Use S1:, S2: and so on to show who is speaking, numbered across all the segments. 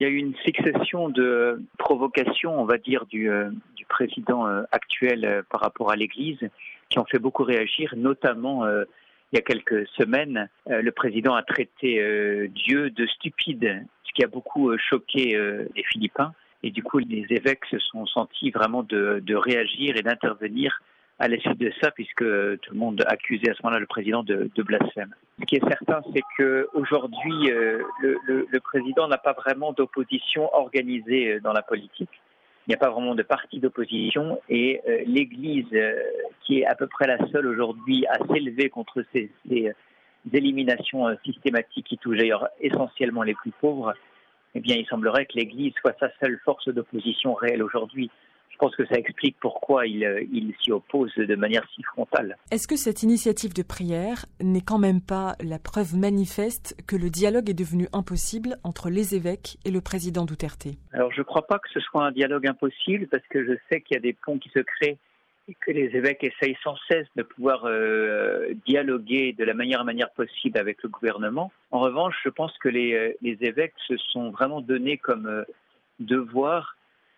S1: Il y a eu une succession de provocations, on va dire, du président actuel par rapport à l'Église, qui ont fait beaucoup réagir, notamment il y a quelques semaines, le président a traité Dieu de stupide, ce qui a beaucoup choqué les Philippins. Et du coup, les évêques se sont sentis vraiment de réagir et d'intervenir à la suite de ça, puisque tout le monde accusait à ce moment-là le président de blasphème. Ce qui est certain, c'est qu'aujourd'hui, le président n'a pas vraiment d'opposition organisée dans la politique. Il n'y a pas vraiment de parti d'opposition et l'Église, qui est à peu près la seule aujourd'hui à s'élever contre ces éliminations systématiques qui touchent d'ailleurs essentiellement les plus pauvres, eh bien, il semblerait que l'Église soit sa seule force d'opposition réelle aujourd'hui. Je pense que ça explique pourquoi il s'y oppose de manière si frontale.
S2: Est-ce que cette initiative de prière n'est quand même pas la preuve manifeste que le dialogue est devenu impossible entre les évêques et le président Duterte?
S1: Alors, je ne crois pas que ce soit un dialogue impossible, parce que je sais qu'il y a des ponts qui se créent et que les évêques essayent sans cesse de pouvoir dialoguer de la meilleure manière possible avec le gouvernement. En revanche, je pense que les évêques se sont vraiment donnés comme devoir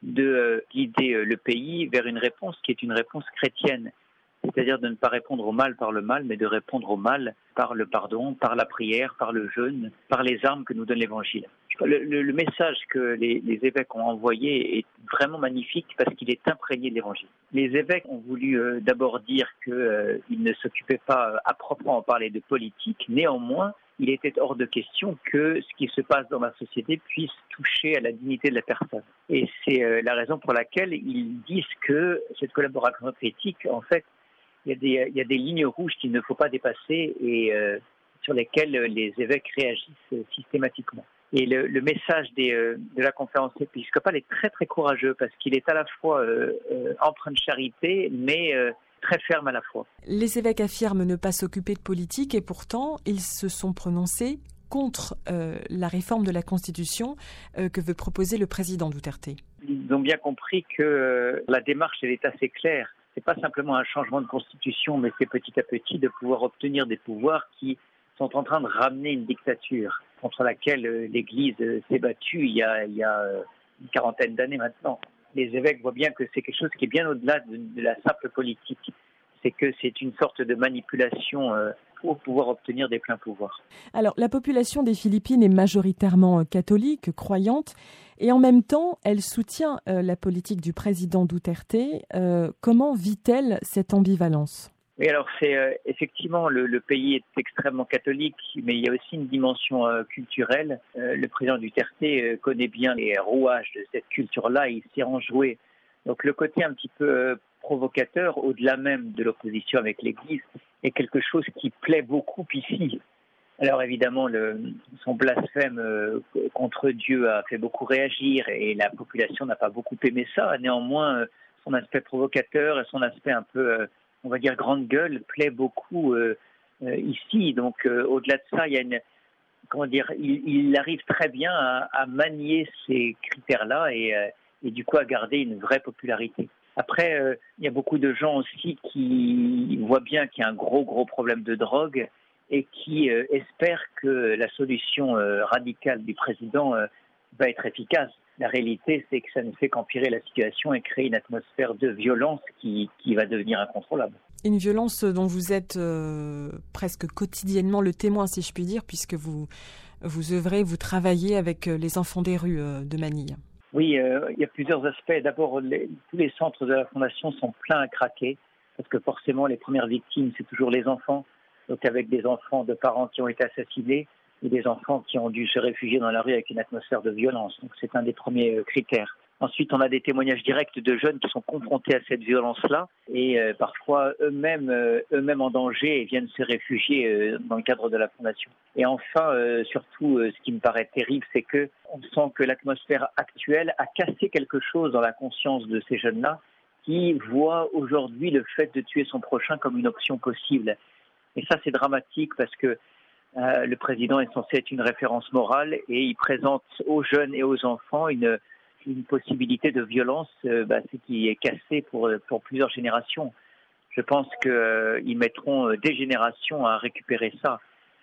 S1: de guider le pays vers une réponse qui est une réponse chrétienne. C'est-à-dire de ne pas répondre au mal par le mal, mais de répondre au mal par le pardon, par la prière, par le jeûne, par les armes que nous donne l'Évangile. Le message que les évêques ont envoyé est vraiment magnifique parce qu'il est imprégné de l'Évangile. Les évêques ont voulu d'abord dire qu'ils ne s'occupaient pas à proprement parler de politique. Néanmoins, il était hors de question que ce qui se passe dans la société puisse toucher à la dignité de la personne. Et c'est la raison pour laquelle ils disent que cette collaboration critique, en fait, il y a des lignes rouges qu'il ne faut pas dépasser et sur lesquelles les évêques réagissent systématiquement. Et le message de la conférence épiscopale est très très courageux parce qu'il est à la fois empreint de charité, mais très ferme à la fois.
S2: Les évêques affirment ne pas s'occuper de politique et pourtant ils se sont prononcés contre la réforme de la Constitution que veut proposer le président Duterte.
S1: Ils ont bien compris que la démarche elle est assez claire. C'est pas simplement un changement de constitution, mais c'est petit à petit de pouvoir obtenir des pouvoirs qui sont en train de ramener une dictature contre laquelle l'Église s'est battue il y a une quarantaine d'années maintenant. Les évêques voient bien que c'est quelque chose qui est bien au-delà de la simple politique. C'est que c'est une sorte de manipulation pour pouvoir obtenir des pleins pouvoirs.
S2: Alors, la population des Philippines est majoritairement catholique, croyante, et en même temps, elle soutient la politique du président Duterte. Comment vit-elle cette ambivalence ?
S1: Oui, alors c'est effectivement le pays est extrêmement catholique, mais il y a aussi une dimension culturelle. Le président Duterte connaît bien les rouages de cette culture-là, et il s'y enjoué. Donc le côté un petit peu provocateur, au-delà même de l'opposition avec l'Église, est quelque chose qui plaît beaucoup ici. Alors évidemment, son blasphème contre Dieu a fait beaucoup réagir et la population n'a pas beaucoup aimé ça. Néanmoins, son aspect provocateur et son aspect un peu, on va dire, grande gueule plaît beaucoup ici. Donc au-delà de ça, il y a il arrive très bien à manier ces critères-là et du coup à garder une vraie popularité. Après, il y a beaucoup de gens aussi qui voient bien qu'il y a un gros problème de drogue et qui espèrent que la solution radicale du président va être efficace. La réalité, c'est que ça ne fait qu'empirer la situation et créer une atmosphère de violence qui va devenir incontrôlable.
S2: Une violence dont vous êtes presque quotidiennement le témoin, si je puis dire, puisque vous œuvrez, vous travaillez avec les enfants des rues de Manille.
S1: Oui, il y a plusieurs aspects. D'abord, tous les centres de la Fondation sont pleins à craquer, parce que forcément, les premières victimes, c'est toujours les enfants. Donc avec des enfants de parents qui ont été assassinés et des enfants qui ont dû se réfugier dans la rue avec une atmosphère de violence. Donc c'est un des premiers critères. Ensuite, on a des témoignages directs de jeunes qui sont confrontés à cette violence-là et parfois eux-mêmes en danger et viennent se réfugier dans le cadre de la Fondation. Et enfin, surtout, ce qui me paraît terrible, c'est que on sent que l'atmosphère actuelle a cassé quelque chose dans la conscience de ces jeunes-là qui voient aujourd'hui le fait de tuer son prochain comme une option possible. Et ça, c'est dramatique parce que le président est censé être une référence morale et il présente aux jeunes et aux enfants une possibilité de violence ce qui est cassé pour plusieurs générations. Je pense qu'ils mettront des générations à récupérer ça.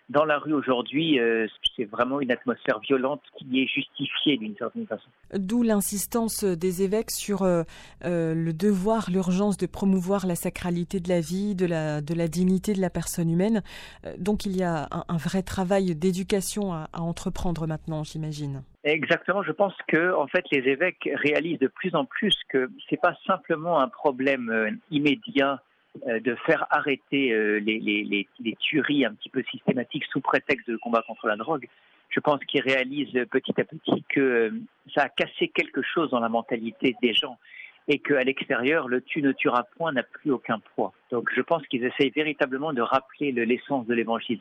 S1: dans la rue aujourd'hui, c'est vraiment une atmosphère violente qui est justifiée d'une certaine façon.
S2: D'où l'insistance des évêques sur le devoir, l'urgence de promouvoir la sacralité de la vie, de la dignité de la personne humaine. Donc il y a un vrai travail d'éducation à entreprendre maintenant, j'imagine.
S1: Exactement, je pense que en fait les évêques réalisent de plus en plus que c'est pas simplement un problème immédiat de faire arrêter les tueries un petit peu systématiques sous prétexte de combat contre la drogue. Je pense qu'ils réalisent petit à petit que ça a cassé quelque chose dans la mentalité des gens et qu'à l'extérieur, le tu ne tueras point n'a plus aucun poids. Donc je pense qu'ils essayent véritablement de rappeler l'essence de l'évangile.